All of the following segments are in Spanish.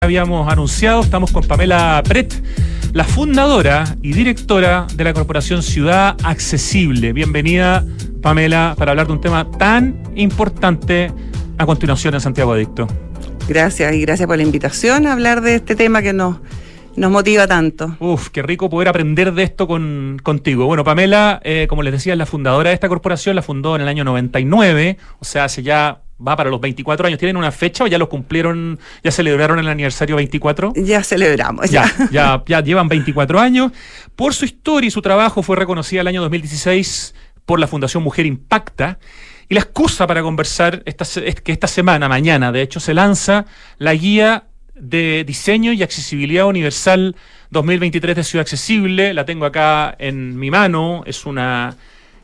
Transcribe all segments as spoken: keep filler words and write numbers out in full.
Habíamos anunciado, estamos con Pamela Pret, la fundadora y directora de la corporación Ciudad Accesible. Bienvenida, Pamela, para hablar de un tema tan importante a continuación en Santiago Adicto. Gracias, y gracias por la invitación a hablar de este tema que nos, nos motiva tanto. Uf, qué rico poder aprender de esto con, contigo. Bueno, Pamela, eh, como les decía, es la fundadora de esta corporación, la fundó en el año noventa y nueve, o sea, hace ya... va para los veinticuatro años. ¿Tienen una fecha o ya lo cumplieron, ya celebraron el aniversario veinticuatro? Ya celebramos, ya. Ya, ya, ya llevan veinticuatro años. Por su historia y su trabajo fue reconocida el año dos mil dieciséis por la Fundación Mujer Impacta. Y la excusa para conversar esta, es que esta semana, mañana, de hecho, se lanza la Guía de Diseño y Accesibilidad Universal dos mil veintitrés de Ciudad Accesible. La tengo acá en mi mano. Es una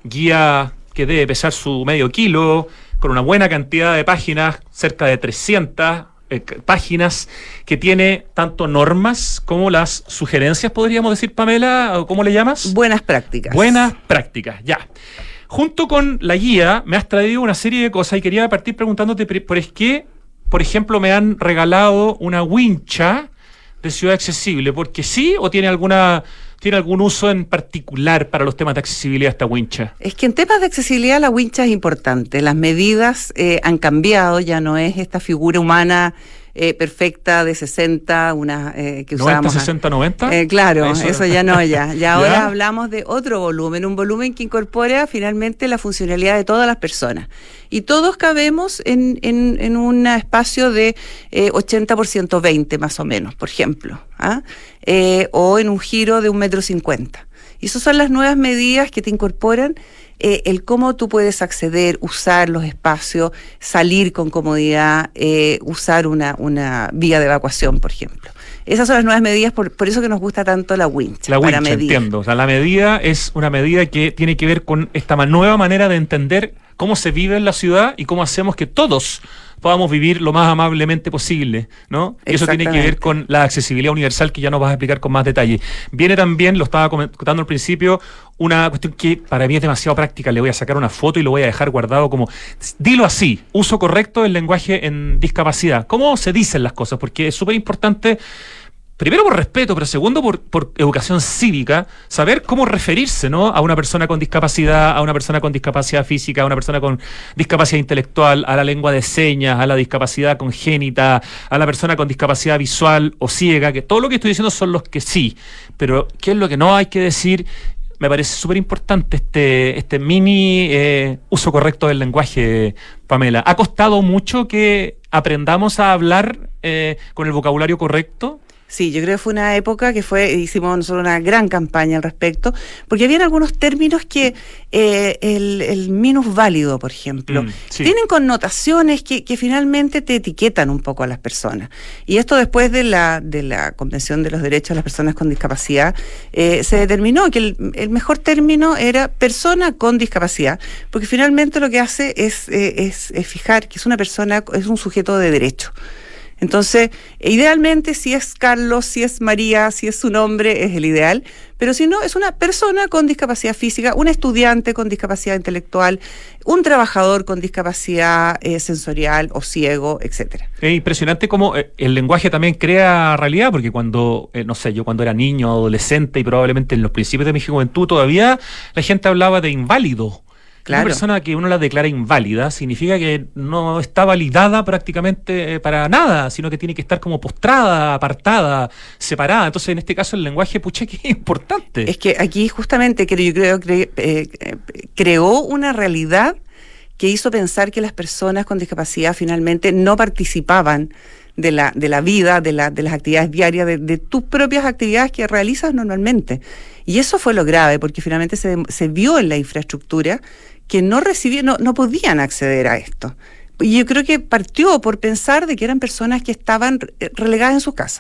guía que debe pesar su medio kilo, con una buena cantidad de páginas, cerca de trescientas eh, páginas, que tiene tanto normas como las sugerencias, podríamos decir, Pamela, ¿cómo le llamas? Buenas prácticas. Buenas prácticas, ya. Junto con la guía me has traído una serie de cosas y quería partir preguntándote por qué, por ejemplo, me han regalado una wincha de Ciudad Accesible, porque sí, o tiene alguna... ¿Tiene algún uso en particular para los temas de accesibilidad esta wincha? Es que en temas de accesibilidad la wincha es importante. Las medidas eh, han cambiado, ya no es esta figura humana eh, perfecta de sesenta, una eh, que usábamos. ¿noventa, sesenta, noventa? Eh, claro, eso, eso ya no, ya. Ya ahora ¿Ya? hablamos de otro volumen, un volumen que incorpora finalmente la funcionalidad de todas las personas. Y todos cabemos en, en, en un espacio de eh, ochenta por ciento veinte más o menos, por ejemplo, ¿ah? Eh, o en un giro de un metro cincuenta. Y esas son las nuevas medidas que te incorporan eh, el cómo tú puedes acceder, usar los espacios, salir con comodidad, eh, usar una, una vía de evacuación, por ejemplo. Esas son las nuevas medidas, por, por eso que nos gusta tanto la wincha. La para wincha, medir. entiendo. O sea, la medida es una medida que tiene que ver con esta nueva manera de entender cómo se vive en la ciudad y cómo hacemos que todos podamos vivir lo más amablemente posible, ¿no? Y eso tiene que ver con la accesibilidad universal, que ya nos vas a explicar con más detalle. Viene también, lo estaba comentando al principio, una cuestión que para mí es demasiado práctica. Le voy a sacar una foto y lo voy a dejar guardado como, dilo así, uso correcto del lenguaje en discapacidad. ¿Cómo se dicen las cosas? Porque es súper importante, primero por respeto, pero segundo por, por educación cívica, saber cómo referirse, ¿no? A una persona con discapacidad, a una persona con discapacidad física, a una persona con discapacidad intelectual, a la lengua de señas, a la discapacidad congénita, a la persona con discapacidad visual o ciega, que todo lo que estoy diciendo son los que sí, pero ¿qué es lo que no hay que decir? Me parece súper importante este, este mini eh, uso correcto del lenguaje, Pamela. ¿Ha costado mucho que aprendamos a hablar eh, con el vocabulario correcto? Sí, yo creo que fue una época que fue, hicimos nosotros una gran campaña al respecto, porque habían algunos términos que, eh, el, el minusválido, por ejemplo, mm, sí. tienen connotaciones que, que finalmente te etiquetan un poco a las personas. Y esto después de la, de la Convención de los Derechos de las Personas con Discapacidad, eh, se determinó que el, el mejor término era persona con discapacidad, porque finalmente lo que hace es, eh, es, es fijar que es una persona, es un sujeto de derecho. Entonces, idealmente, si es Carlos, si es María, si es su nombre, es el ideal, pero si no, es una persona con discapacidad física, un estudiante con discapacidad intelectual, un trabajador con discapacidad eh, sensorial o ciego, etcétera. Es impresionante cómo eh, el lenguaje también crea realidad, porque cuando, eh, no sé, yo cuando era niño, adolescente y probablemente en los principios de mi juventud, todavía la gente hablaba de inválido. Claro. Una persona que uno la declara inválida significa que no está validada prácticamente para nada, sino que tiene que estar como postrada, apartada, separada. Entonces, en este caso, el lenguaje, pucha, que es importante. Es que aquí justamente yo creo que eh, creó una realidad que hizo pensar que las personas con discapacidad finalmente no participaban de la, de la vida, de, la, de las actividades diarias, de, de tus propias actividades que realizas normalmente. Y eso fue lo grave, porque finalmente se, se vio en la infraestructura que no recibían, no, no podían acceder a esto. Y yo creo que partió por pensar de que eran personas que estaban relegadas en su casa.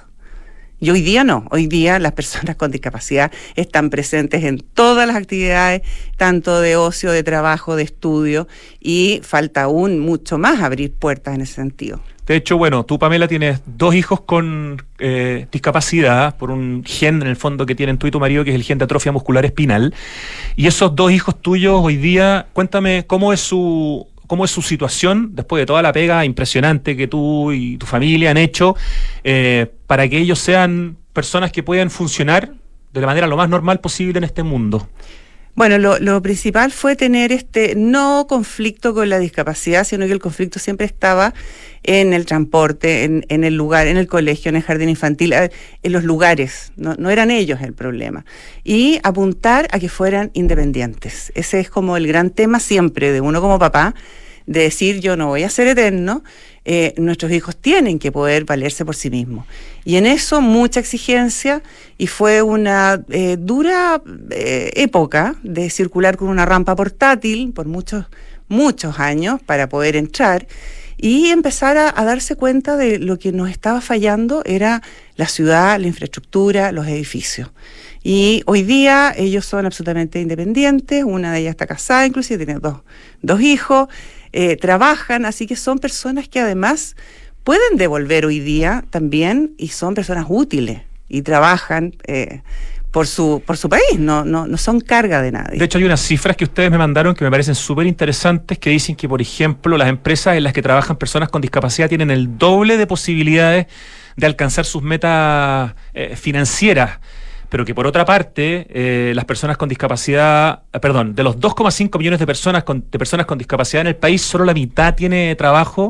Y hoy día no, hoy día las personas con discapacidad están presentes en todas las actividades, tanto de ocio, de trabajo, de estudio, y falta aún mucho más abrir puertas en ese sentido. De hecho, bueno, tú, Pamela, tienes dos hijos con eh, discapacidad por un gen en el fondo que tienen tú y tu marido, que es el gen de atrofia muscular espinal. Y esos dos hijos tuyos hoy día, cuéntame cómo es su cómo es su situación después de toda la pega impresionante que tú y tu familia han hecho eh, para que ellos sean personas que puedan funcionar de la manera lo más normal posible en este mundo. Bueno, lo, lo principal fue tener este no conflicto con la discapacidad, sino que el conflicto siempre estaba en el transporte, en, en el lugar, en el colegio, en el jardín infantil, en los lugares. No, no eran ellos el problema. Y apuntar a que fueran independientes. Ese es como el gran tema siempre de uno como papá, de decir yo no voy a ser eterno, eh, nuestros hijos tienen que poder valerse por sí mismos. Y en eso mucha exigencia, y fue una eh, dura eh, época de circular con una rampa portátil por muchos, muchos años para poder entrar y empezar a, a darse cuenta de lo que nos estaba fallando era la ciudad, la infraestructura, los edificios. Y hoy día ellos son absolutamente independientes, una de ellas está casada, inclusive tiene dos, dos hijos, eh, trabajan, así que son personas que además pueden devolver hoy día también y son personas útiles y trabajan eh, por su por su país, no, no, no son carga de nadie. De hecho, hay unas cifras que ustedes me mandaron que me parecen súper interesantes que dicen que, por ejemplo, las empresas en las que trabajan personas con discapacidad tienen el doble de posibilidades de alcanzar sus metas eh, financieras. Pero que por otra parte, eh, las personas con discapacidad, eh, perdón, de los dos coma cinco millones de personas con, de personas con discapacidad en el país, solo la mitad tiene trabajo.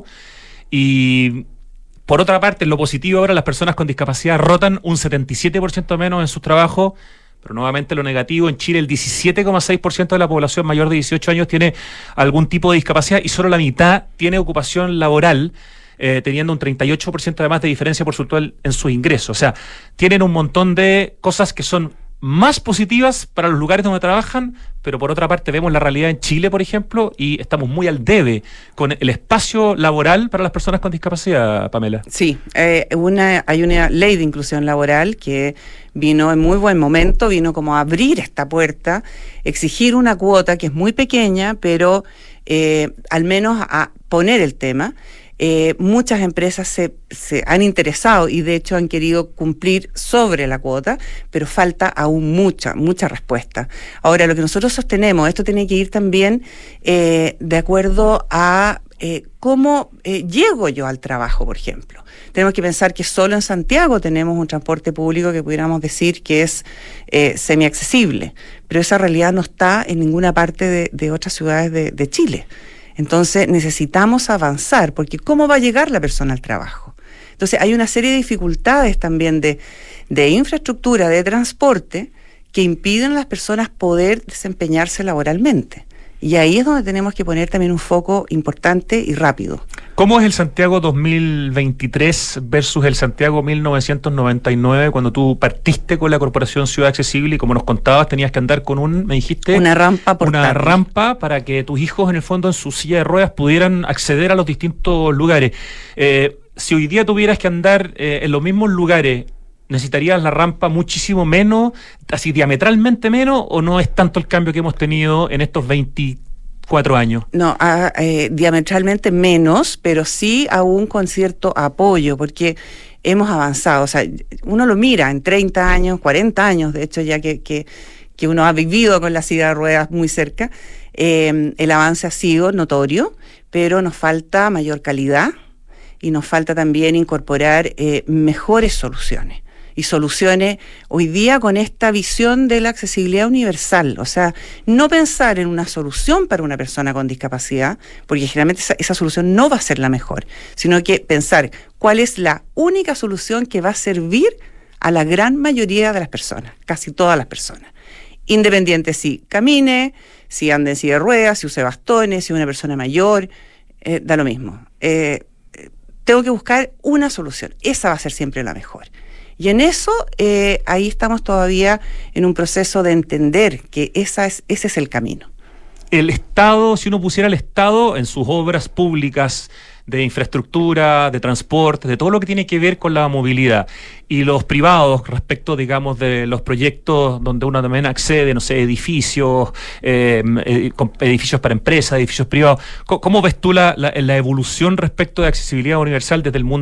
Y por otra parte, en lo positivo ahora, las personas con discapacidad rotan un setenta y siete por ciento menos en sus trabajos. Pero nuevamente lo negativo, en Chile el diecisiete coma seis por ciento de la población mayor de dieciocho años tiene algún tipo de discapacidad y solo la mitad tiene ocupación laboral. Eh, teniendo un treinta y ocho por ciento además de diferencia porcentual en sus ingresos. O sea, tienen un montón de cosas que son más positivas para los lugares donde trabajan, pero por otra parte vemos la realidad en Chile, por ejemplo, y estamos muy al debe con el espacio laboral para las personas con discapacidad, Pamela. Sí, eh, una, hay una ley de inclusión laboral que vino en muy buen momento, vino como a abrir esta puerta, exigir una cuota que es muy pequeña, pero eh, al menos a poner el tema. Eh, muchas empresas se, se han interesado y de hecho han querido cumplir sobre la cuota, pero falta aún mucha, mucha respuesta. Ahora, lo que nosotros sostenemos, esto tiene que ir también eh, de acuerdo a eh, cómo eh, llego yo al trabajo, por ejemplo. Tenemos que pensar que solo en Santiago tenemos un transporte público que pudiéramos decir que es eh, semiaccesible, pero esa realidad no está en ninguna parte de, de otras ciudades de, de Chile. Entonces necesitamos avanzar, porque ¿cómo va a llegar la persona al trabajo? Entonces hay una serie de dificultades también de, de infraestructura, de transporte, que impiden a las personas poder desempeñarse laboralmente. Y ahí es donde tenemos que poner también un foco importante y rápido. ¿Cómo es el Santiago dos mil veintitrés versus el Santiago mil novecientos noventa y nueve, cuando tú partiste con la Corporación Ciudad Accesible y, como nos contabas, tenías que andar con un, me dijiste... Una rampa portátil. Una rampa para que tus hijos, en el fondo, en su silla de ruedas, pudieran acceder a los distintos lugares. Eh, si hoy día tuvieras que andar eh, en los mismos lugares, ¿necesitarías la rampa muchísimo menos, así diametralmente menos, o no es tanto el cambio que hemos tenido en estos veinticuatro años? No, a, eh, diametralmente menos, pero sí aún con cierto apoyo, porque hemos avanzado. O sea, uno lo mira en treinta años, cuarenta años, de hecho, ya que, que, que uno ha vivido con la silla de ruedas muy cerca, eh, el avance ha sido notorio, pero nos falta mayor calidad y nos falta también incorporar eh, mejores soluciones. Y soluciones hoy día con esta visión de la accesibilidad universal. O sea, no pensar en una solución para una persona con discapacidad, porque generalmente esa, esa solución no va a ser la mejor, sino que pensar cuál es la única solución que va a servir a la gran mayoría de las personas, casi todas las personas. Independiente si camine, si anda en silla de ruedas, si use bastones, si es una persona mayor, eh, da lo mismo. Eh, tengo que buscar una solución. Esa va a ser siempre la mejor. Y en eso, eh, ahí estamos todavía en un proceso de entender que esa es, ese es el camino. El Estado, si uno pusiera al Estado en sus obras públicas de infraestructura, de transporte, de todo lo que tiene que ver con la movilidad, y los privados respecto, digamos, de los proyectos donde uno también accede, no sé, edificios, eh, edificios para empresas, edificios privados, ¿cómo ves tú la, la, la evolución respecto de accesibilidad universal desde el mundo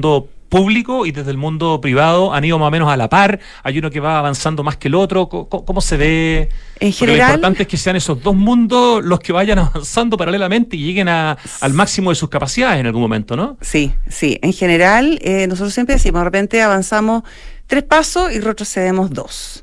público y desde el mundo privado han ido más o menos a la par? ¿Hay uno que va avanzando más que el otro? ¿Cómo, cómo se ve? En general, lo importante es que sean esos dos mundos los que vayan avanzando paralelamente y lleguen a, al máximo de sus capacidades en algún momento, ¿no? Sí, sí. En general, eh, nosotros siempre decimos, de repente avanzamos tres pasos y retrocedemos dos.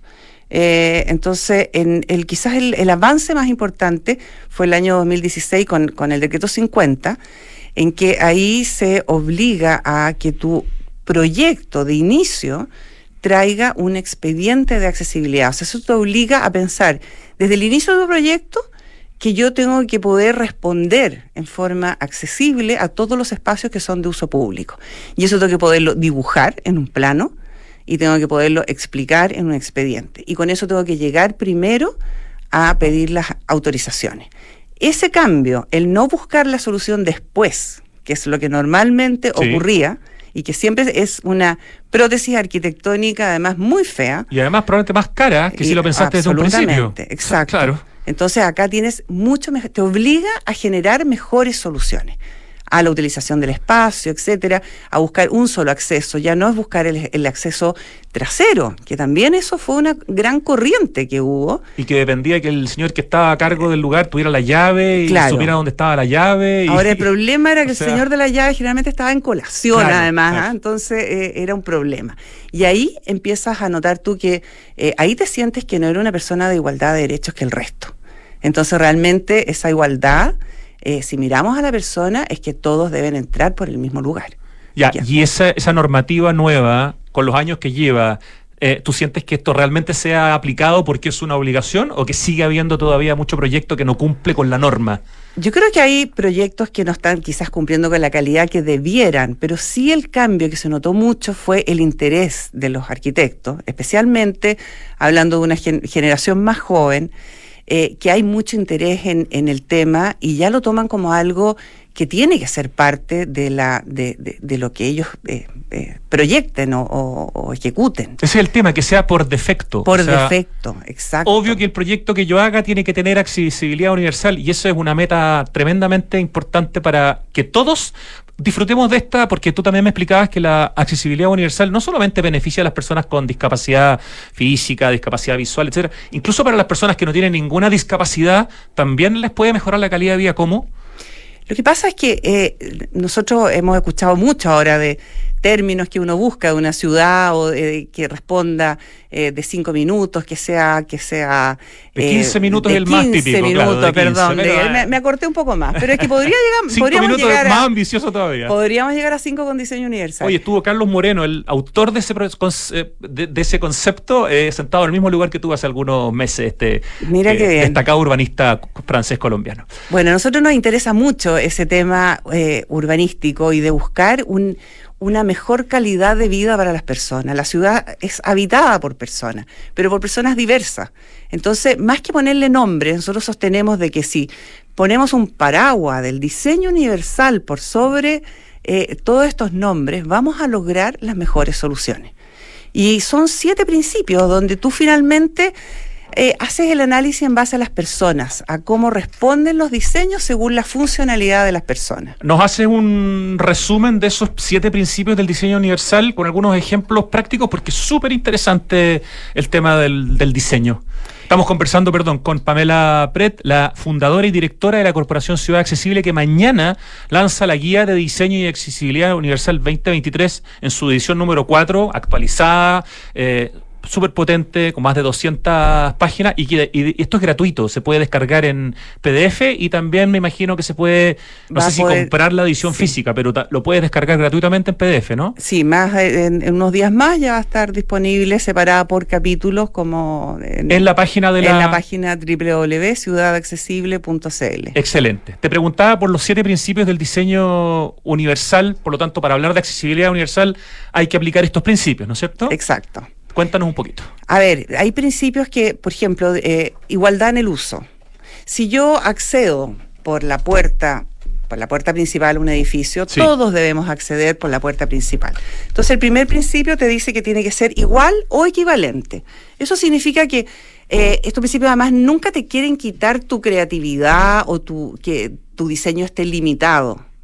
Eh, entonces, en el quizás el, el avance más importante fue el año dos mil dieciséis con, con el decreto cincuenta, en que ahí se obliga a que tu proyecto de inicio traiga un expediente de accesibilidad. O sea, eso te obliga a pensar desde el inicio de tu proyecto que yo tengo que poder responder en forma accesible a todos los espacios que son de uso público. Y eso tengo que poderlo dibujar en un plano y tengo que poderlo explicar en un expediente. Y con eso tengo que llegar primero a pedir las autorizaciones. Ese cambio, el no buscar la solución después, que es lo que normalmente sí. ocurría, y que siempre es una prótesis arquitectónica además muy fea. Y además probablemente más cara que y, si lo pensaste desde un principio. Exacto. Claro. Entonces acá tienes mucho mejor, te obliga a generar mejores soluciones, a la utilización del espacio, etcétera, a buscar un solo acceso, ya no es buscar el, el acceso trasero, que también eso fue una gran corriente que hubo. Y que dependía que el señor que estaba a cargo del lugar tuviera la llave y claro. supiera dónde estaba la llave. Y, Ahora el problema era que o sea, el señor de la llave generalmente estaba en colación, claro, además, claro. ¿eh? Entonces eh, era un problema. Y ahí empiezas a notar tú que eh, ahí te sientes que no eres una persona de igualdad de derechos que el resto. Entonces realmente esa igualdad, eh, si miramos a la persona, es que todos deben entrar por el mismo lugar. Ya, ya. Y esa, esa normativa nueva, con los años que lleva, eh, ¿tú sientes que esto realmente sea aplicado porque es una obligación o que sigue habiendo todavía mucho proyecto que no cumple con la norma? Yo creo que hay proyectos que no están quizás cumpliendo con la calidad que debieran, pero sí el cambio que se notó mucho fue el interés de los arquitectos, especialmente hablando de una gen- generación más joven, Eh, que hay mucho interés en, en el tema y ya lo toman como algo que tiene que ser parte de la de, de, de lo que ellos eh, eh, proyecten o, o, o ejecuten. Ese es el tema, que sea por defecto. Por o sea, defecto, exacto. Obvio que el proyecto que yo haga tiene que tener accesibilidad universal y eso es una meta tremendamente importante para que todos disfrutemos de esta, porque tú también me explicabas que la accesibilidad universal no solamente beneficia a las personas con discapacidad física, discapacidad visual, etcétera, incluso para las personas que no tienen ninguna discapacidad, también les puede mejorar la calidad de vida. ¿Cómo? Lo que pasa es que eh, nosotros hemos escuchado mucho ahora de términos que uno busca de una ciudad o de, que responda eh, de cinco minutos, que sea... que sea de quince minutos es el más típico. quince minutos, claro, de quince, perdón. pero, de, me, me acorté un poco más, pero es que podría llegar... cinco podríamos minutos llegar es a, más ambicioso todavía. Podríamos llegar a cinco con diseño universal. Oye, estuvo Carlos Moreno, el autor de ese, de, de ese concepto, eh, sentado en el mismo lugar que tú hace algunos meses, este Mira eh, qué bien. destacado urbanista francés colombiano. Bueno, a nosotros nos interesa mucho ese tema eh, urbanístico y de buscar un... una mejor calidad de vida para las personas. La ciudad es habitada por personas, pero por personas diversas. Entonces, más que ponerle nombre, nosotros sostenemos de que si ponemos un paraguas del diseño universal por sobre eh, todos estos nombres, vamos a lograr las mejores soluciones. Y son siete principios donde tú finalmente Eh, haces el análisis en base a las personas, a cómo responden los diseños según la funcionalidad de las personas. ¿Nos haces un resumen de esos siete principios del diseño universal con algunos ejemplos prácticos? Porque es súper interesante el tema del, del diseño. Estamos conversando, perdón, con Pamela Pret, la fundadora y directora de la Corporación Ciudad Accesible, que mañana lanza la Guía de Diseño y Accesibilidad Universal veinte veintitrés en su edición número cuatro, actualizada, eh, súper potente, con más de doscientas páginas, y, que, y esto es gratuito, se puede descargar en P D F y también me imagino que se puede, no Va sé si poder, comprar la edición sí. física, pero ta, lo puedes descargar gratuitamente en P D F, ¿no? Sí, más en, en unos días más ya va a estar disponible, separada por capítulos, como en, en la página de la... En la página doble u doble u doble u punto ciudad accesible punto c l. Excelente. Te preguntaba por los siete principios del diseño universal, por lo tanto, para hablar de accesibilidad universal hay que aplicar estos principios, ¿no es cierto? Exacto. Cuéntanos un poquito. A ver, hay principios que, por ejemplo, eh, igualdad en el uso. Si yo accedo por la puerta, por la puerta principal a un edificio, sí. Todos debemos acceder por la puerta principal. Entonces, el primer principio te dice que tiene que ser igual o equivalente. Eso significa que eh, estos principios además nunca te quieren quitar tu creatividad o tu, que tu diseño esté limitado.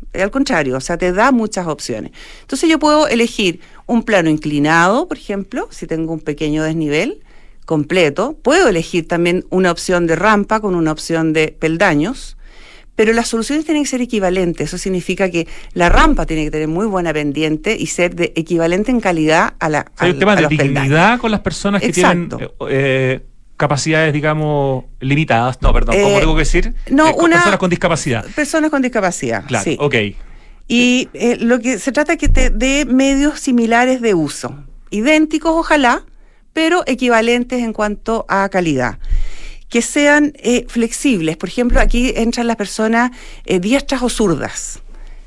al contrario, o sea, te da muchas opciones. Entonces yo puedo elegir un plano inclinado, por ejemplo, si tengo un pequeño desnivel completo. Puedo elegir también una opción de rampa con una opción de peldaños, pero las soluciones tienen que ser equivalentes. Eso significa que la rampa tiene que tener muy buena pendiente y ser de equivalente en calidad a la Hay un tema de dignidad peldaños. Con las personas que Exacto. tienen eh, capacidades, digamos, limitadas. No, perdón, ¿cómo Eh, tengo que decir? No, Eh, con una, personas con discapacidad. Personas con discapacidad, Claro, sí. ok. Y eh, lo que se trata es que te dé medios similares de uso, idénticos ojalá, pero equivalentes en cuanto a calidad. Que sean eh, flexibles. Por ejemplo, aquí entran las personas eh, diestras o zurdas.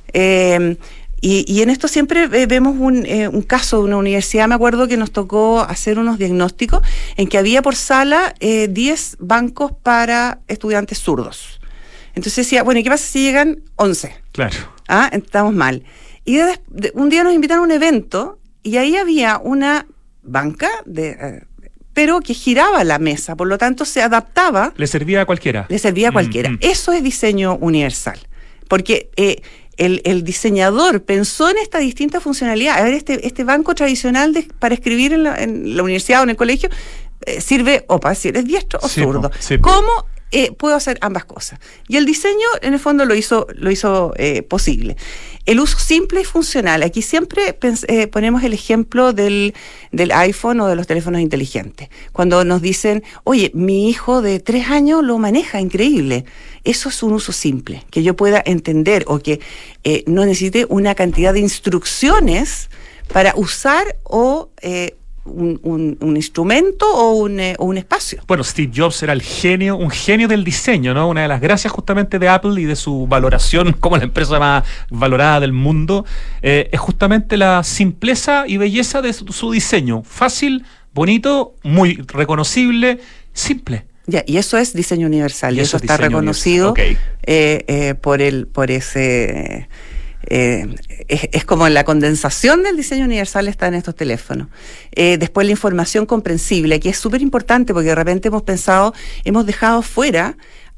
Eh, y, y en esto siempre eh, vemos un, eh, un caso de una universidad. Me acuerdo que nos tocó hacer unos diagnósticos en que había por sala eh, diez bancos para estudiantes zurdos. Entonces decía, bueno, ¿y qué pasa si llegan once? Claro. Ah, estamos mal. Y de, de, un día nos invitaron a un evento y ahí había una banca de... Eh, pero que giraba la mesa, por lo tanto se adaptaba. Le servía a cualquiera. Le servía a cualquiera. Mm, mm. Eso es diseño universal, porque eh, el, el diseñador pensó en esta distinta funcionalidad. A ver, este, este banco tradicional de, para escribir en la, en la universidad o en el colegio eh, sirve o para si eres diestro o sí, zurdo. Sí, ¿Cómo eh, puedo hacer ambas cosas? Y el diseño, en el fondo, lo hizo, lo hizo eh, posible. El uso simple y funcional. Aquí siempre eh, ponemos el ejemplo del, del iPhone o de los teléfonos inteligentes. Cuando nos dicen, oye, mi hijo de tres años lo maneja increíble. Eso es un uso simple, que yo pueda entender o que eh, no necesite una cantidad de instrucciones para usar o... Eh, Un, un, un instrumento o un, eh, o un espacio. Bueno, Steve Jobs era el genio, un genio del diseño, ¿no? Una de las gracias justamente de Apple y de su valoración como la empresa más valorada del mundo, eh, es justamente la simpleza y belleza de su, su diseño. Fácil, bonito, muy reconocible, simple. Ya, y eso es diseño universal, y, y eso, eso está reconocido okay. eh, eh, por el, por ese... Eh, es, es como la condensación del diseño universal está en estos teléfonos. Eh, después la información comprensible, que es súper importante porque de repente hemos pensado, hemos dejado fuera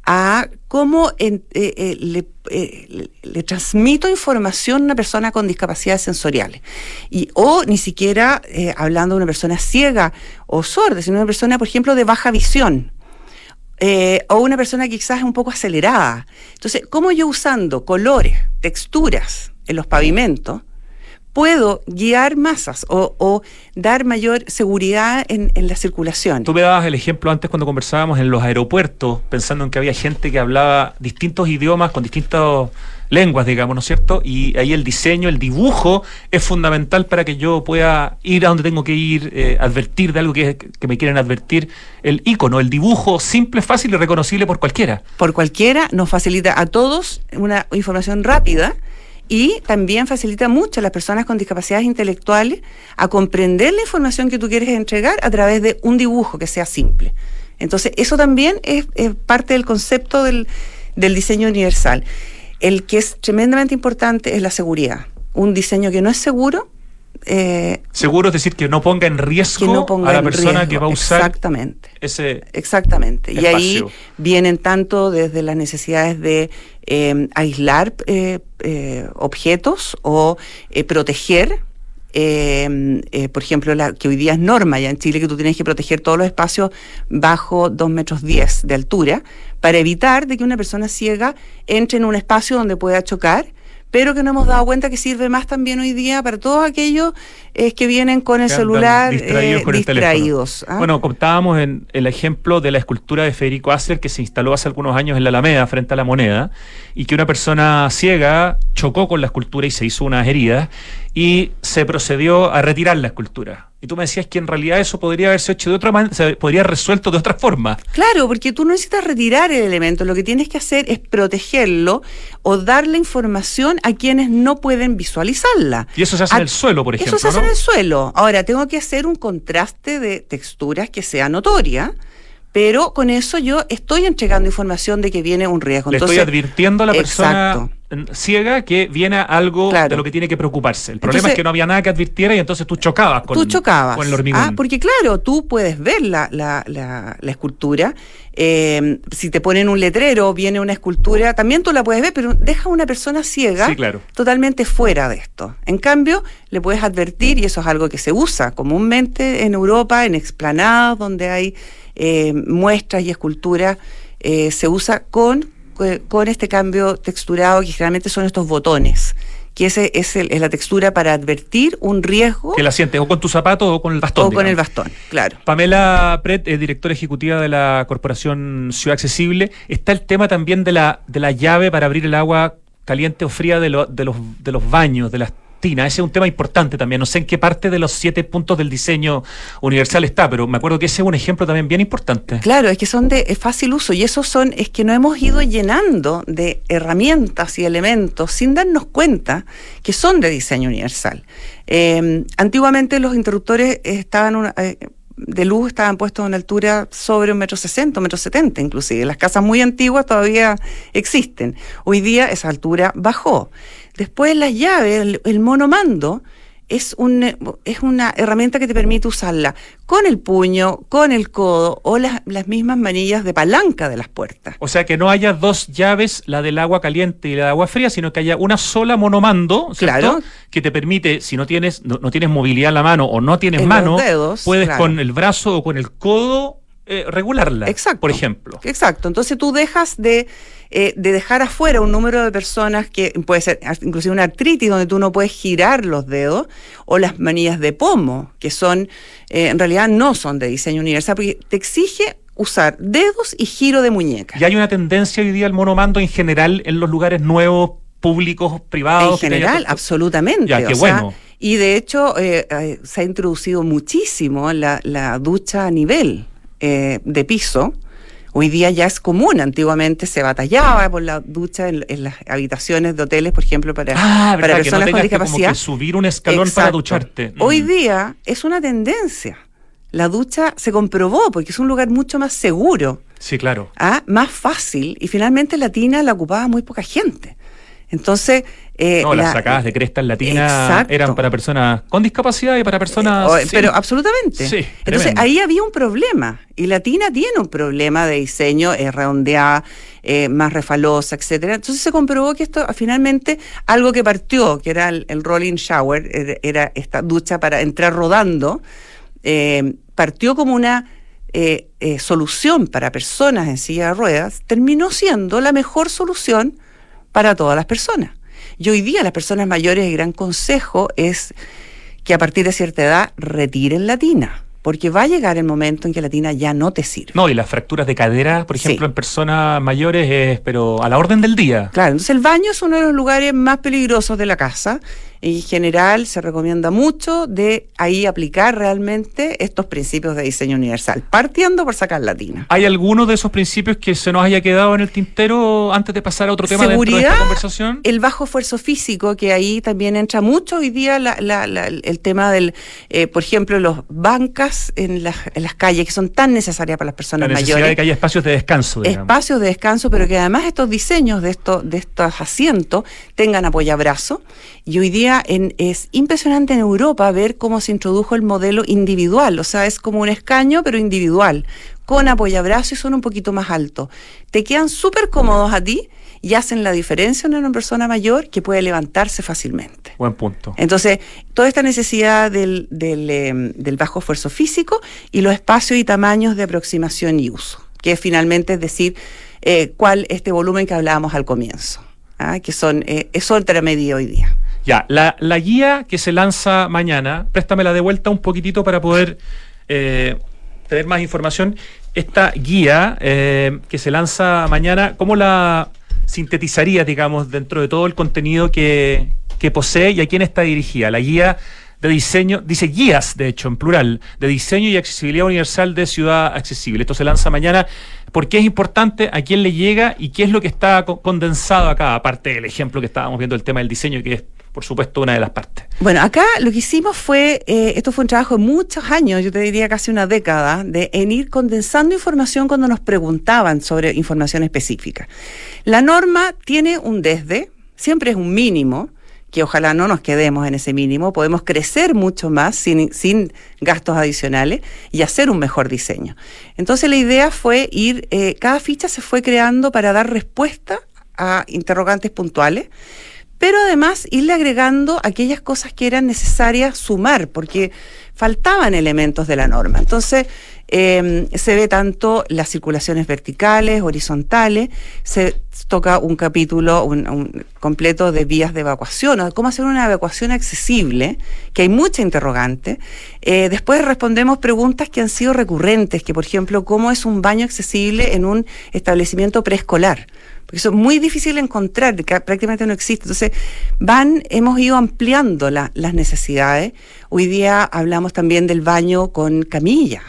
a cómo en, eh, eh, le, eh, le, le transmito información a una persona con discapacidades sensoriales. Y, o ni siquiera eh, hablando de una persona ciega o sorda, sino una persona, por ejemplo, de baja visión. Eh, o una persona que quizás es un poco acelerada. Entonces, ¿cómo yo usando colores, texturas en los pavimentos puedo guiar masas o, o dar mayor seguridad en, en la circulación? Tú me dabas el ejemplo antes cuando conversábamos en los aeropuertos, pensando en que había gente que hablaba distintos idiomas con distintas lenguas, digamos, ¿no es cierto? Y ahí el diseño, el dibujo es fundamental para que yo pueda ir a donde tengo que ir, eh, advertir de algo que, que me quieren advertir. El icono, el dibujo simple, fácil y reconocible por cualquiera. Por cualquiera, nos facilita a todos una información rápida y también facilita mucho a las personas con discapacidades intelectuales a comprender la información que tú quieres entregar a través de un dibujo que sea simple. Entonces, eso también es, es parte del concepto del, del diseño universal. El que es tremendamente importante es la seguridad. Un diseño que no es seguro... Eh, seguro es decir, que no ponga en riesgo no ponga a la en persona riesgo. que va a usar Exactamente. ese Exactamente. espacio. Y ahí vienen tanto desde las necesidades de eh, aislar eh, eh, objetos o eh, proteger... Eh, eh, por ejemplo, la, que hoy día es norma ya en Chile, que tú tienes que proteger todos los espacios bajo dos metros diez de altura, para evitar de que una persona ciega entre en un espacio donde pueda chocar, pero que no hemos dado cuenta que sirve más también hoy día para todos aquellos eh, que vienen con el que celular distraídos, eh, con distraídos. ¿Ah? Bueno, contábamos en el ejemplo de la escultura de Federico Asler, que se instaló hace algunos años en la Alameda, frente a la Moneda, y que una persona ciega chocó con la escultura y se hizo unas heridas, y se procedió a retirar la escultura. Y tú me decías que en realidad eso podría haberse hecho de otra manera, se podría haber resuelto de otra forma. Claro, porque tú no necesitas retirar el elemento, lo que tienes que hacer es protegerlo o darle información a quienes no pueden visualizarla. Y eso se hace a, en el suelo, por ejemplo, Eso se hace ¿no? en el suelo. Ahora, tengo que hacer un contraste de texturas que sea notoria, pero con eso yo estoy entregando información de que viene un riesgo. Le Entonces, estoy advirtiendo a la persona... Exacto. ciega que viene algo claro. de lo que tiene que preocuparse. El problema entonces, es que no había nada que advirtiera y entonces tú chocabas con, tú chocabas. con el hormigón. Ah, porque claro, tú puedes ver la, la, la, la escultura. Eh, si te ponen un letrero, viene una escultura, también tú la puedes ver, pero deja a una persona ciega sí, claro. totalmente fuera de esto. En cambio, le puedes advertir, y eso es algo que se usa comúnmente en Europa, en explanadas donde hay eh, muestras y esculturas, eh, se usa con, con este cambio texturado, que generalmente son estos botones, que ese es, el, es la textura para advertir un riesgo. Que la sientes o con tu zapato o con el bastón. O digamos. con el bastón, claro. Pamela Pret, eh, directora ejecutiva de la Corporación Ciudad Accesible. Está el tema también de la, de la llave para abrir el agua caliente o fría de, lo, de, los, de los baños, de las tinas. Ese es un tema importante también. No sé en qué parte de los siete puntos del diseño universal está, pero me acuerdo que ese es un ejemplo también bien importante. Claro, es que son de fácil uso y esos son, es que nos hemos ido llenando de herramientas y elementos sin darnos cuenta que son de diseño universal. Eh, antiguamente los interruptores estaban una, eh, de luz estaban puestos a una altura sobre un metro sesenta, un metro setenta inclusive. Las casas muy antiguas todavía existen. Hoy día esa altura bajó. Después las llaves, el, el monomando, es, un, es una herramienta que te permite usarla con el puño, con el codo o las, las mismas manillas de palanca de las puertas. O sea, que no haya dos llaves, la del agua caliente y la de agua fría, sino que haya una sola monomando, ¿cierto? Claro. Que te permite, si no tienes, no, no tienes movilidad en la mano o no tienes en mano, dedos, puedes claro. con el brazo o con el codo eh, regularla, exacto, por ejemplo. Exacto, entonces tú dejas de... Eh, de dejar afuera un número de personas que puede ser inclusive una artritis donde tú no puedes girar los dedos, o las manillas de pomo, que son, eh, en realidad no son de diseño universal, porque te exige usar dedos y giro de muñeca. ¿Y hay una tendencia hoy día al monomando en general en los lugares nuevos, públicos, privados? En general, haya... absolutamente. Ya, qué o bueno. Sea, y de hecho eh, eh, se ha introducido muchísimo la, la ducha a nivel eh, de piso. Hoy día ya es común, antiguamente se batallaba por la ducha en, en las habitaciones de hoteles, por ejemplo, para, ah, para personas que no con discapacidad. Que como que subir un escalón Exacto. para ducharte. Mm. Hoy día es una tendencia. La ducha se comprobó porque es un lugar mucho más seguro. Sí, claro. ¿Ah? Más fácil, y finalmente la tina la ocupaba muy poca gente. Entonces... Eh, no, la, las sacadas de cresta en la tina eran para personas con discapacidad y para personas... Eh, pero sin... absolutamente. Sí, entonces ahí había un problema, y la tina tiene un problema de diseño, es redondeada, eh, más refalosa, etcétera. Entonces se comprobó que esto finalmente, algo que partió, que era el, el rolling shower, era, era esta ducha para entrar rodando, eh, partió como una... Eh, eh, solución para personas en silla de ruedas, terminó siendo la mejor solución para todas las personas. Y hoy día las personas mayores, el gran consejo es que a partir de cierta edad retiren la tina, porque va a llegar el momento en que la tina ya no te sirve. No, y las fracturas de cadera, por ejemplo, sí. en personas mayores, es pero a la orden del día. Claro, entonces el baño es uno de los lugares más peligrosos de la casa. En general se recomienda mucho de ahí aplicar realmente estos principios de diseño universal, partiendo por sacar la tina. ¿Hay alguno de esos principios que se nos haya quedado en el tintero antes de pasar a otro tema Seguridad, dentro de esta conversación? El bajo esfuerzo físico, que ahí también entra mucho hoy día la, la, la, el tema del, eh, por ejemplo, los bancas en las, en las calles, que son tan necesarias para las personas la necesidad mayores. De que haya espacios de descanso. Digamos. Espacios de descanso, pero que además estos diseños de estos, de estos asientos tengan apoyabrazo. Y hoy día en, es impresionante en Europa ver cómo se introdujo el modelo individual, o sea, es como un escaño pero individual, con apoyabrazo y son un poquito más altos. Te quedan súper cómodos a ti y hacen la diferencia en una persona mayor que puede levantarse fácilmente. Buen punto. Entonces, toda esta necesidad del, del, eh, del bajo esfuerzo físico y los espacios y tamaños de aproximación y uso, que finalmente es decir, eh, cuál este volumen que hablábamos al comienzo, ¿ah? que son eh, es otra medida hoy día. Ya, la, la guía que se lanza mañana, préstamela de vuelta un poquitito para poder eh, tener más información. Esta guía eh, que se lanza mañana, ¿cómo la sintetizarías, digamos, dentro de todo el contenido que, que posee y a quién está dirigida? La guía de diseño, dice guías, de hecho, en plural, de diseño y accesibilidad universal de Ciudad Accesible. Esto se lanza mañana. ¿Por qué es importante? ¿A quién le llega? ¿Y qué es lo que está condensado acá? Aparte del ejemplo que estábamos viendo, el tema del diseño, que es, por supuesto, una de las partes. Bueno, acá lo que hicimos fue, eh, esto fue un trabajo de muchos años, yo te diría casi una década, de en ir condensando información cuando nos preguntaban sobre información específica. La norma tiene un desde, siempre es un mínimo, que ojalá no nos quedemos en ese mínimo, podemos crecer mucho más sin, sin gastos adicionales y hacer un mejor diseño. Entonces la idea fue ir, eh, cada ficha se fue creando para dar respuesta a interrogantes puntuales, pero además irle agregando aquellas cosas que eran necesarias sumar, porque faltaban elementos de la norma. Entonces, eh, se ve tanto las circulaciones verticales, horizontales, se toca un capítulo un, un completo de vías de evacuación, o de cómo hacer una evacuación accesible, que hay mucha interrogante. Eh, después respondemos preguntas que han sido recurrentes, que por ejemplo, ¿cómo es un baño accesible en un establecimiento preescolar? Porque eso es muy difícil de encontrar, que prácticamente no existe. Entonces, van, hemos ido ampliando la, las necesidades. Hoy día hablamos también del baño con camilla,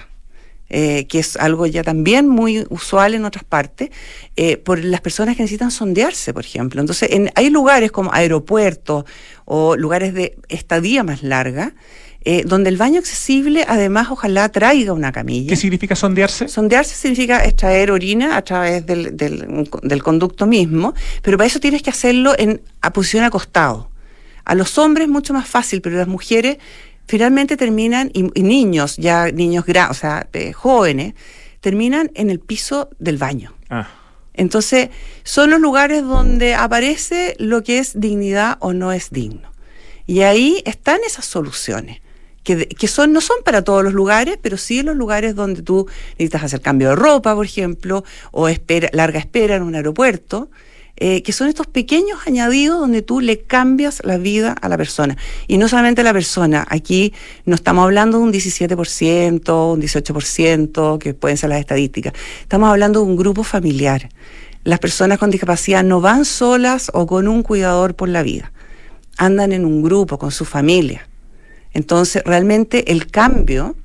eh, que es algo ya también muy usual en otras partes, eh, por las personas que necesitan sondearse, por ejemplo. Entonces, en, hay lugares como aeropuertos o lugares de estadía más larga, Eh, donde el baño accesible, además, ojalá traiga una camilla. ¿Qué significa sondearse? Sondearse significa extraer orina a través del, del, del conducto mismo, pero para eso tienes que hacerlo en a posición acostado. A los hombres mucho más fácil, pero las mujeres finalmente terminan, y, y niños, ya niños grandes, o sea, eh, jóvenes, terminan en el piso del baño. Ah. Entonces, son los lugares donde aparece lo que es dignidad o no es digno. Y ahí están esas soluciones. Que, que son no son para todos los lugares, pero sí en los lugares donde tú necesitas hacer cambio de ropa, por ejemplo, o espera, larga espera en un aeropuerto, eh, que son estos pequeños añadidos donde tú le cambias la vida a la persona. Y no solamente a la persona, aquí no estamos hablando de un diecisiete por ciento, un dieciocho por ciento, que pueden ser las estadísticas, estamos hablando de un grupo familiar. Las personas con discapacidad no van solas o con un cuidador por la vida, andan en un grupo, con su familia. Entonces, realmente el cambio,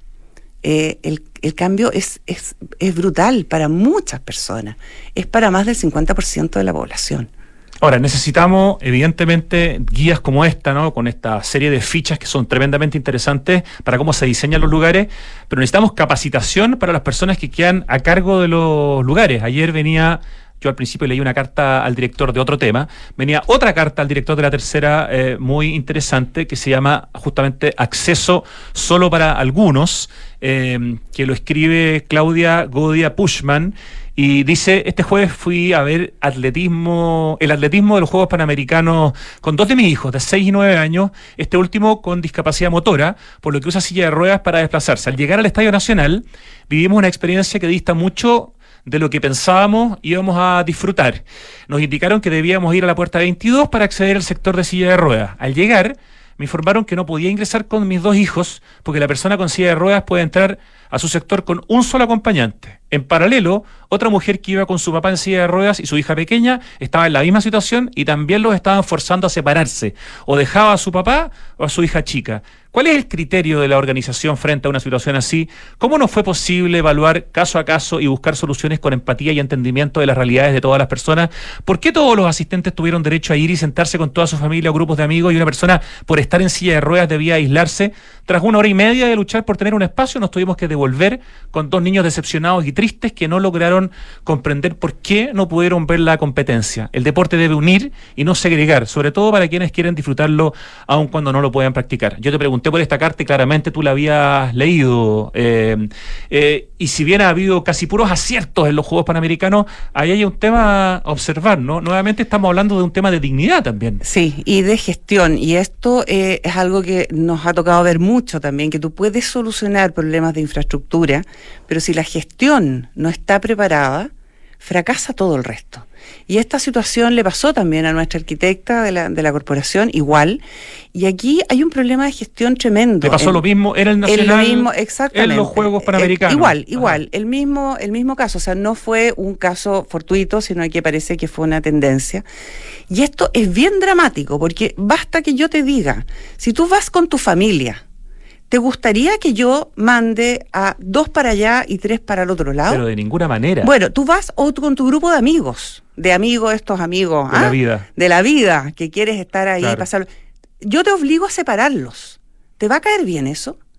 eh, el, el cambio es, es, es brutal para muchas personas. Es para más del cincuenta por ciento de la población. Ahora, necesitamos, evidentemente, guías como esta, ¿no? Con esta serie de fichas que son tremendamente interesantes para cómo se diseñan los lugares, pero necesitamos capacitación para las personas que quedan a cargo de los lugares. Ayer venía... Yo al principio leí una carta al director de otro tema, venía otra carta al director de la tercera eh, muy interesante que se llama justamente Acceso solo para algunos, eh, que lo escribe Claudia Godia Pushman y dice: este jueves fui a ver atletismo, el atletismo de los Juegos Panamericanos con dos de mis hijos de seis y nueve años, este último con discapacidad motora, por lo que usa silla de ruedas para desplazarse. Al llegar al Estadio Nacional vivimos una experiencia que dista mucho de lo que pensábamos íbamos a disfrutar. Nos indicaron que debíamos ir a la puerta veintidós para acceder al sector de silla de ruedas. Al llegar, me informaron que no podía ingresar con mis dos hijos porque la persona con silla de ruedas puede entrar a su sector con un solo acompañante. En paralelo, otra mujer que iba con su papá en silla de ruedas y su hija pequeña estaba en la misma situación y también los estaban forzando a separarse. O dejaba a su papá o a su hija chica. ¿Cuál es el criterio de la organización frente a una situación así? ¿Cómo no fue posible evaluar caso a caso y buscar soluciones con empatía y entendimiento de las realidades de todas las personas? ¿Por qué todos los asistentes tuvieron derecho a ir y sentarse con toda su familia o grupos de amigos y una persona por estar en silla de ruedas debía aislarse? Tras una hora y media de luchar por tener un espacio, nos tuvimos que devolver con dos niños decepcionados y tristes que no lograron comprender por qué no pudieron ver la competencia. El deporte debe unir y no segregar, sobre todo para quienes quieren disfrutarlo aun cuando no lo puedan practicar. Yo te pregunté por esta carta y claramente tú la habías leído. Eh, eh, y si bien ha habido casi puros aciertos en los Juegos Panamericanos, ahí hay un tema a observar, ¿no? Nuevamente estamos hablando de un tema de dignidad también. Sí, y de gestión. Y esto eh, es algo que nos ha tocado ver mucho también, que tú puedes solucionar problemas de infraestructura, pero si la gestión no está preparada, fracasa todo el resto. Y esta situación le pasó también a nuestra arquitecta de la, de la corporación, igual, y aquí hay un problema de gestión tremendo. ¿Le pasó en, lo mismo en el Nacional? En, mismo, exactamente, en los Juegos Panamericanos. Eh, igual, igual, el mismo, el mismo caso, o sea, no fue un caso fortuito, sino que parece que fue una tendencia. Y esto es bien dramático, porque basta que yo te diga, si tú vas con tu familia, ¿te gustaría que yo mande a dos para allá y tres para el otro lado? Pero de ninguna manera. Bueno, tú vas o tú con tu grupo de amigos, de amigos, estos amigos. De ¿ah? la vida. De la vida, que quieres estar ahí claro. y pasarlo. Yo te obligo a separarlos. ¿Te va a caer bien eso?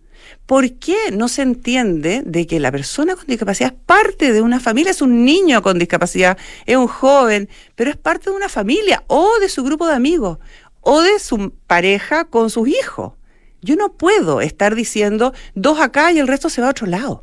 ¿por qué no se entiende de que la persona con discapacidad es parte de una familia? Es un niño con discapacidad, es un joven, pero es parte de una familia o de su grupo de amigos o de su pareja con sus hijos. Yo no puedo estar diciendo dos acá y el resto se va a otro lado.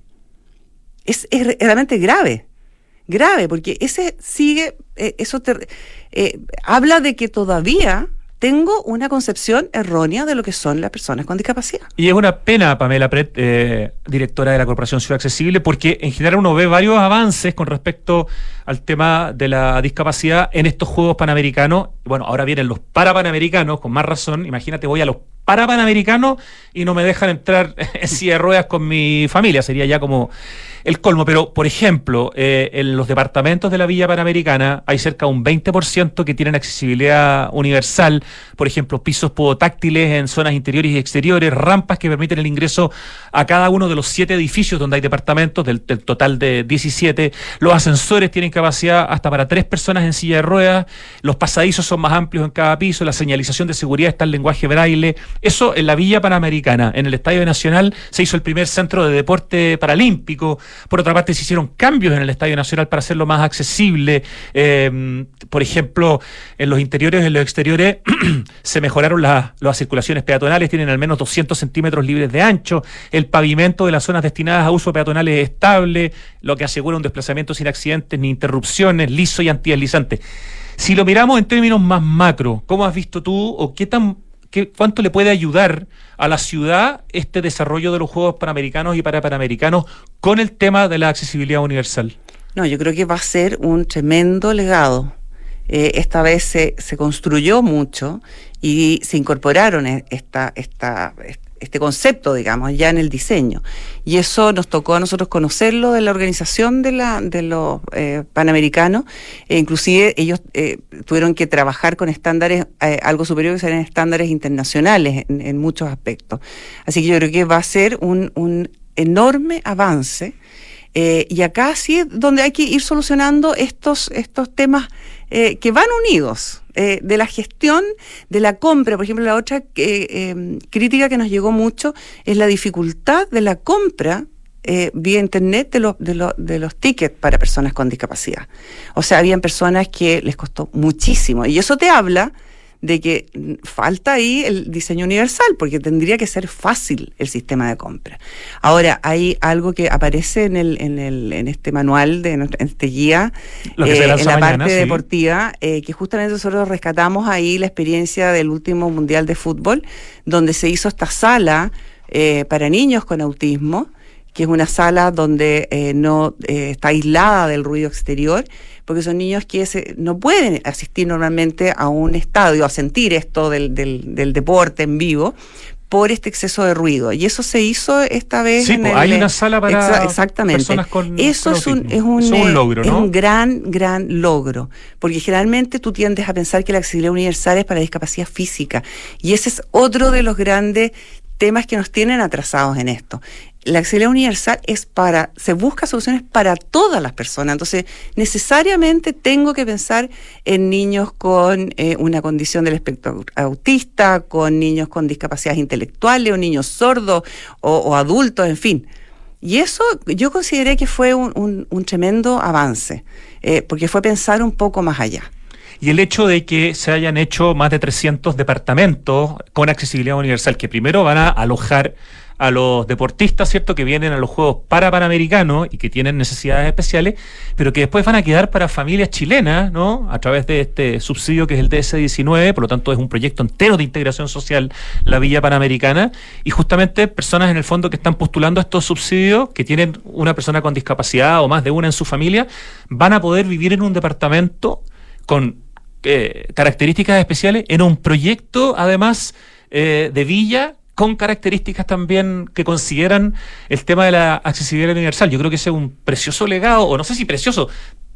Es, es realmente grave, grave, porque ese sigue, eh, eso te, eh, habla de que todavía tengo una concepción errónea de lo que son las personas con discapacidad. Y es una pena, Pamela Pret, eh, directora de la Corporación Ciudad Accesible, porque en general uno ve varios avances con respecto al tema de la discapacidad en estos Juegos Panamericanos. Bueno, ahora vienen los Parapanamericanos, con más razón. Imagínate, voy a los Parapanamericanos y no me dejan entrar en silla de ruedas con mi familia. Sería ya como el colmo. Pero, por ejemplo, eh, en los departamentos de la Villa Panamericana hay cerca de un veinte por ciento que tienen accesibilidad universal. Por ejemplo, pisos podotáctiles en zonas interiores y exteriores, rampas que permiten el ingreso a cada uno de los siete edificios donde hay departamentos, del, del total de diecisiete. Los ascensores tienen capacidad hasta para tres personas en silla de ruedas. Los pasadizos son más amplios en cada piso. La señalización de seguridad está en lenguaje braille. Eso en la Villa Panamericana. En el Estadio Nacional se hizo el primer centro de deporte paralímpico. Por otra parte, se hicieron cambios en el Estadio Nacional para hacerlo más accesible. Eh, por ejemplo, en los interiores y en los exteriores se mejoraron la, las circulaciones peatonales, tienen al menos doscientos centímetros libres de ancho. El pavimento de las zonas destinadas a uso peatonal es estable, lo que asegura un desplazamiento sin accidentes ni interrupciones, liso y antideslizante. Si lo miramos en términos más macro, ¿cómo has visto tú o qué tan ¿Qué, ¿cuánto le puede ayudar a la ciudad este desarrollo de los Juegos Panamericanos y Parapanamericanos con el tema de la accesibilidad universal? No, yo creo que va a ser un tremendo legado. Eh, esta vez se, se construyó mucho y se incorporaron esta, esta, este concepto, digamos, ya en el diseño. Y eso nos tocó a nosotros conocerlo de la organización de, la, de los eh, Panamericanos. E inclusive ellos eh, tuvieron que trabajar con estándares eh, algo superiores, que serían estándares internacionales en, en muchos aspectos. Así que yo creo que va a ser un, un enorme avance. Eh, y acá sí es donde hay que ir solucionando estos, estos temas eh, que van unidos, eh, de la gestión, de la compra. Por ejemplo, la otra eh, eh, crítica que nos llegó mucho es la dificultad de la compra eh, vía internet de, lo, de, lo, de los tickets para personas con discapacidad. O sea, habían personas que les costó muchísimo, y eso te habla de que falta ahí el diseño universal, porque tendría que ser fácil el sistema de compra. Ahora, hay algo que aparece en el en el en este manual, de en este guía, Lo que eh, en la mañana, parte sí. deportiva, eh, que justamente nosotros rescatamos ahí la experiencia del último Mundial de Fútbol, donde se hizo esta sala eh, para niños con autismo, que es una sala donde eh, no eh, está aislada del ruido exterior, porque son niños que se, no pueden asistir normalmente a un estadio a sentir esto del, del, del deporte en vivo por este exceso de ruido. Y eso se hizo esta vez. Sí, en pues, el, hay una sala para exa, exactamente. personas con Eso con es, un, autismo. es, un, Eso es un logro, es ¿no? un gran, gran logro. Porque generalmente tú tiendes a pensar que la accesibilidad universal es para la discapacidad física. Y ese es otro de los grandes temas que nos tienen atrasados en esto. La accesibilidad universal es para, se busca soluciones para todas las personas. Entonces, necesariamente tengo que pensar en niños con eh, una condición del espectro autista, con niños con discapacidades intelectuales, o niños sordos, o, o adultos, en fin. Y eso yo consideré que fue un, un, un tremendo avance, eh, porque fue pensar un poco más allá. Y el hecho de que se hayan hecho más de trescientos departamentos con accesibilidad universal, que primero van a alojar a los deportistas, ¿cierto?, que vienen a los Juegos Parapanamericanos y que tienen necesidades especiales, pero que después van a quedar para familias chilenas, ¿no?, a través de este subsidio que es el D S diecinueve, por lo tanto es un proyecto entero de integración social, la Villa Panamericana, y justamente personas en el fondo que están postulando estos subsidios, que tienen una persona con discapacidad o más de una en su familia, van a poder vivir en un departamento con eh, características especiales, en un proyecto además eh, de villa, con características también que consideran el tema de la accesibilidad universal. Yo creo que ese es un precioso legado, o no sé si precioso,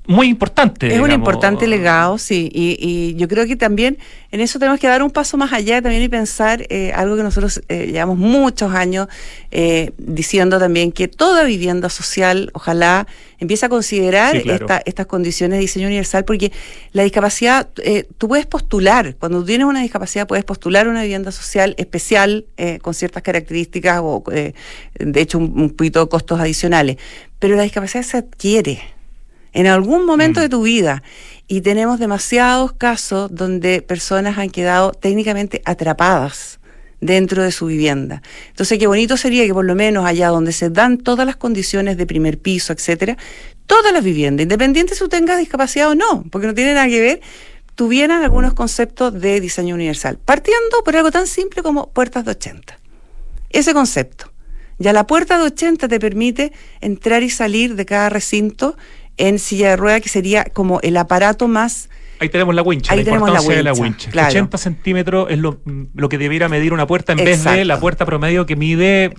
muy importante. Es digamos. Un importante legado, sí, y, y yo creo que también en eso tenemos que dar un paso más allá también y pensar eh, algo que nosotros eh, llevamos muchos años eh, diciendo también, que toda vivienda social, ojalá empiece a considerar sí, claro. esta, estas condiciones de diseño universal, porque la discapacidad, eh, tú puedes postular, cuando tú tienes una discapacidad puedes postular una vivienda social especial eh, con ciertas características o eh, de hecho un, un poquito de costos adicionales, pero la discapacidad se adquiere en algún momento mm. de tu vida, y tenemos demasiados casos donde personas han quedado técnicamente atrapadas dentro de su vivienda. Entonces, qué bonito sería que por lo menos allá donde se dan todas las condiciones de primer piso, etcétera, todas las viviendas, independiente si tú tengas discapacidad o no, porque no tiene nada que ver, tuvieran algunos conceptos de diseño universal, partiendo por algo tan simple como puertas de ochenta. Ese concepto. Ya la puerta de ochenta te permite entrar y salir de cada recinto en silla de rueda, que sería como el aparato más... Ahí tenemos la wincha, Ahí la tenemos importancia la wincha, de la wincha. Claro. ochenta centímetros es lo, lo que debiera medir una puerta en Exacto. vez de la puerta promedio que mide...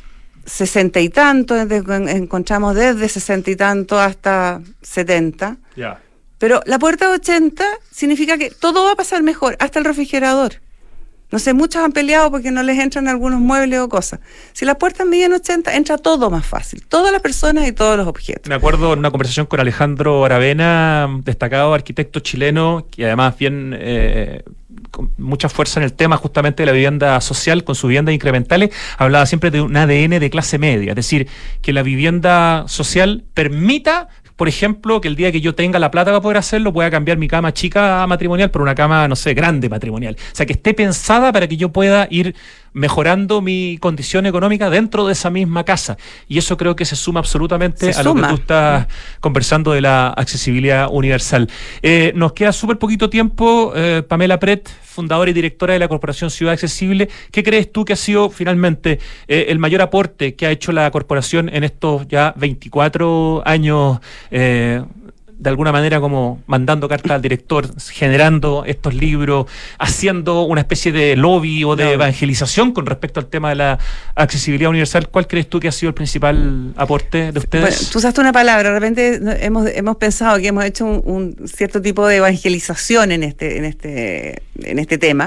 sesenta y tanto, encontramos desde sesenta y tanto hasta setenta. Ya. Yeah. Pero la puerta de ochenta significa que todo va a pasar mejor, hasta el refrigerador. No sé, muchos han peleado porque no les entran algunos muebles o cosas. Si las puertas miden ochenta, entra todo más fácil. Todas las personas y todos los objetos. Me acuerdo en una conversación con Alejandro Aravena, destacado arquitecto chileno, que además bien eh, con mucha fuerza en el tema justamente de la vivienda social, con sus viviendas incrementales, hablaba siempre de un A D N de clase media. Es decir, que la vivienda social permita, por ejemplo, que el día que yo tenga la plata para poder hacerlo, pueda cambiar mi cama chica matrimonial por una cama, no sé, grande matrimonial. O sea, que esté pensada para que yo pueda ir mejorando mi condición económica dentro de esa misma casa. Y eso creo que se suma absolutamente se a suma. lo que tú estás conversando de la accesibilidad universal. Eh, nos queda súper poquito tiempo. Eh, Pamela Pret, fundadora y directora de la Corporación Ciudad Accesible. ¿Qué crees tú que ha sido finalmente eh, el mayor aporte que ha hecho la corporación en estos ya veinticuatro años, eh, de alguna manera como mandando cartas al director, generando estos libros, haciendo una especie de lobby o de no. evangelización con respecto al tema de la accesibilidad universal? ¿Cuál crees tú que ha sido el principal aporte de ustedes? Bueno, tú usaste una palabra, de repente hemos, hemos pensado que hemos hecho un, un cierto tipo de evangelización en este, en este, en este tema.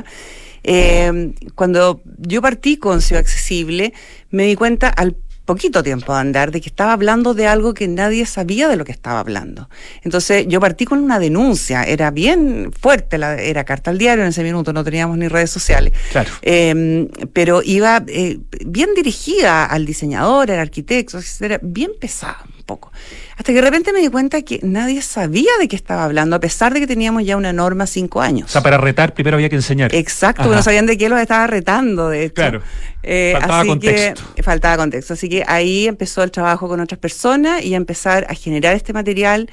Eh, cuando yo partí con Ciudad Accesible, me di cuenta al poquito tiempo de andar, de que estaba hablando de algo que nadie sabía de lo que estaba hablando. Entonces yo partí con una denuncia, era bien fuerte, la, era carta al diario en ese minuto, no teníamos ni redes sociales, claro. eh, pero iba eh, bien dirigida al diseñador, al arquitecto, era bien pesada un poco. Hasta que de repente me di cuenta que nadie sabía de qué estaba hablando, a pesar de que teníamos ya una norma cinco años. O sea, para retar primero había que enseñar. Exacto, porque no sabían de qué los estaba retando, de hecho. Claro. Eh, faltaba así contexto. Que, faltaba contexto. Así que ahí empezó el trabajo con otras personas y a empezar a generar este material,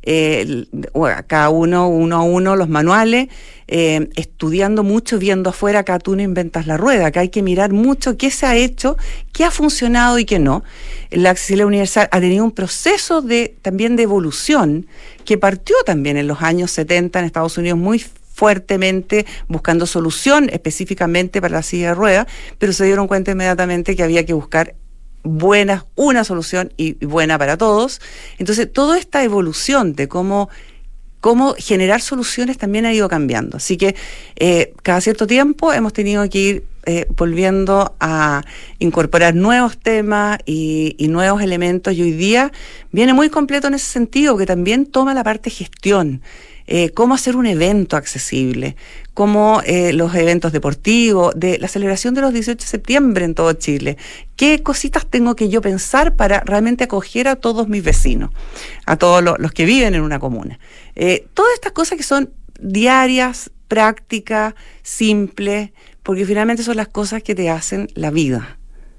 eh, cada uno, uno a uno, los manuales, eh, estudiando mucho, viendo afuera. Acá tú no inventas la rueda, acá hay que mirar mucho qué se ha hecho, qué ha funcionado y qué no. La accesibilidad universal ha tenido un proceso de también de evolución que partió también en los años setenta en Estados Unidos muy fuertemente buscando solución específicamente para la silla de ruedas, pero se dieron cuenta inmediatamente que había que buscar buenas, una solución y buena para todos. Entonces, toda esta evolución de cómo, cómo generar soluciones también ha ido cambiando. Así que eh, cada cierto tiempo hemos tenido que ir eh, volviendo a incorporar nuevos temas y, y nuevos elementos, y hoy día viene muy completo en ese sentido, que también toma la parte gestión. Eh, cómo hacer un evento accesible, cómo eh, los eventos deportivos, de la celebración de los dieciocho de septiembre en todo Chile, qué cositas tengo que yo pensar para realmente acoger a todos mis vecinos, a todos los, los que viven en una comuna. Eh, todas estas cosas que son diarias, prácticas, simples, porque finalmente son las cosas que te hacen la vida.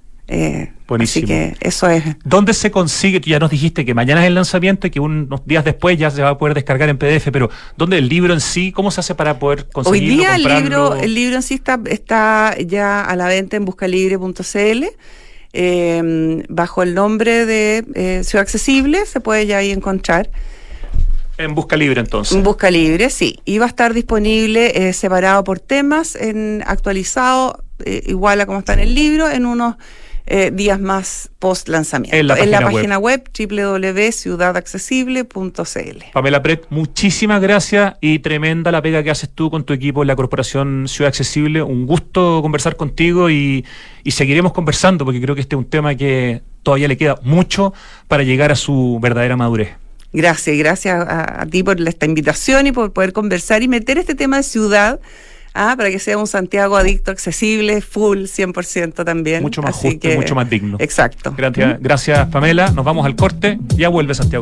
Eh, Buenísimo. Así que eso es. ¿Dónde se consigue? Tú ya nos dijiste que mañana es el lanzamiento y que unos días después ya se va a poder descargar en P D F, pero ¿dónde el libro en sí? ¿Cómo se hace para poder conseguirlo? Hoy día el comprarlo? libro, el libro en sí está, está ya a la venta en buscalibre punto c l, eh, bajo el nombre de eh, Ciudad Accesible, se puede ya ahí encontrar. En Busca Libre, entonces. En Busca Libre, sí. Y va a estar disponible eh, separado por temas, en actualizado, eh, igual a como está en el libro, en unos eh, días más post lanzamiento. En la en página, la web, página web doble u doble u doble u punto ciudad accesible punto c l. Pamela Pret, muchísimas gracias y tremenda la pega que haces tú con tu equipo en la Corporación Ciudad Accesible. Un gusto conversar contigo y, y seguiremos conversando porque creo que este es un tema que todavía le queda mucho para llegar a su verdadera madurez. Gracias, gracias a, a ti por esta invitación y por poder conversar y meter este tema de ciudad, ah, para que sea un Santiago adicto, accesible, full, cien por ciento también. Mucho más Así justo que, y mucho más digno. Exacto. Gracias, gracias, Pamela. Nos vamos al corte. Ya vuelve Santiago.